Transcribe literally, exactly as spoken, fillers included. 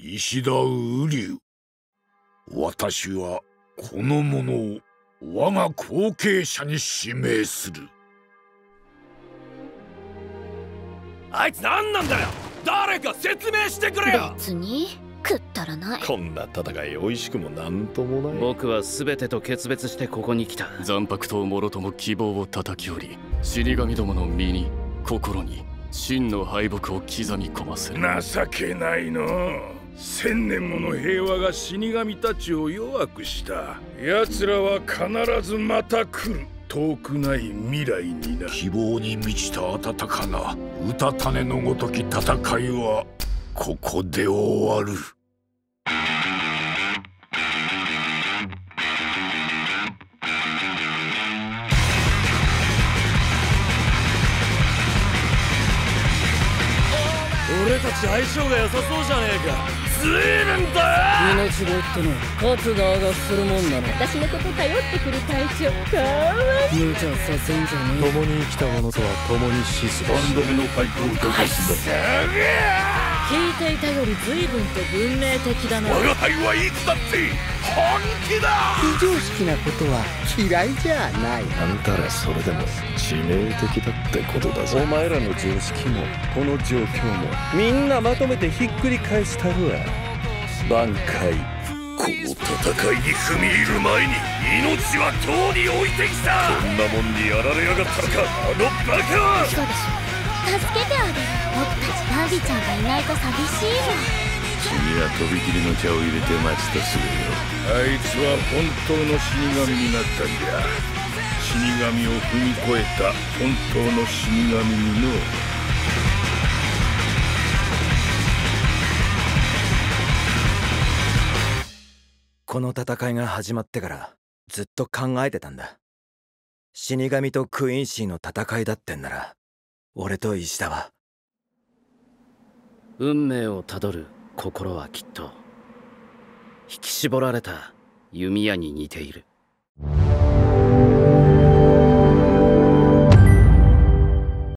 石田瓜生。私はこの者を我が後継者に指名する。 あいつ何なんだよ。誰か説明してくれよ。 別にくったらない。 こんな戦い美味しくもなんともない。 僕は全てと決別してここに来た。 残白ともろとも希望を叩き折り、死神どもの身に心に真の敗北を刻み込ませる。 情けないの。千年もの平和が死神たちを弱くした。奴らは必ずまた来る。遠くない未来にな。希望に満ちた温かなうたた寝のごとき戦いはここで終わる。 俺たち相性が良さそうじゃねえか。ずいぶんだ。 命がっての勝つ側がするもんなの。 私のこと頼ってくる隊長かわいい。 無茶させんじゃねえ。 共に生きた者とは共に死す。 三度目のパイプをどかすんだ。 聞いていたより随分と文明的だな。 我が輩はいつだって本気だ。 非常識なことは嫌いじゃない。 あんたらそれでも致命的だってことだぞ。お前らの常識もこの状況もみんなまとめてひっくり返したるわ。挽回。 この戦いに踏み入る前に命はとうに置いてきた。こんなもんにやられやがったのかあのバカ。 そうでしょ。助けてあげる。僕たちダンディちゃんがいないと寂しいもん。 次はとびきりの茶を入れて待ちとするよ。あいつは本当の死神になったんじゃ。死神を踏み越えた本当の死神にの。 この戦いが始まってからずっと考えてたんだ。死神とクインシーの戦いだってんなら俺と石田は。 運命をたどる心はきっと引き絞られた弓矢に似ている。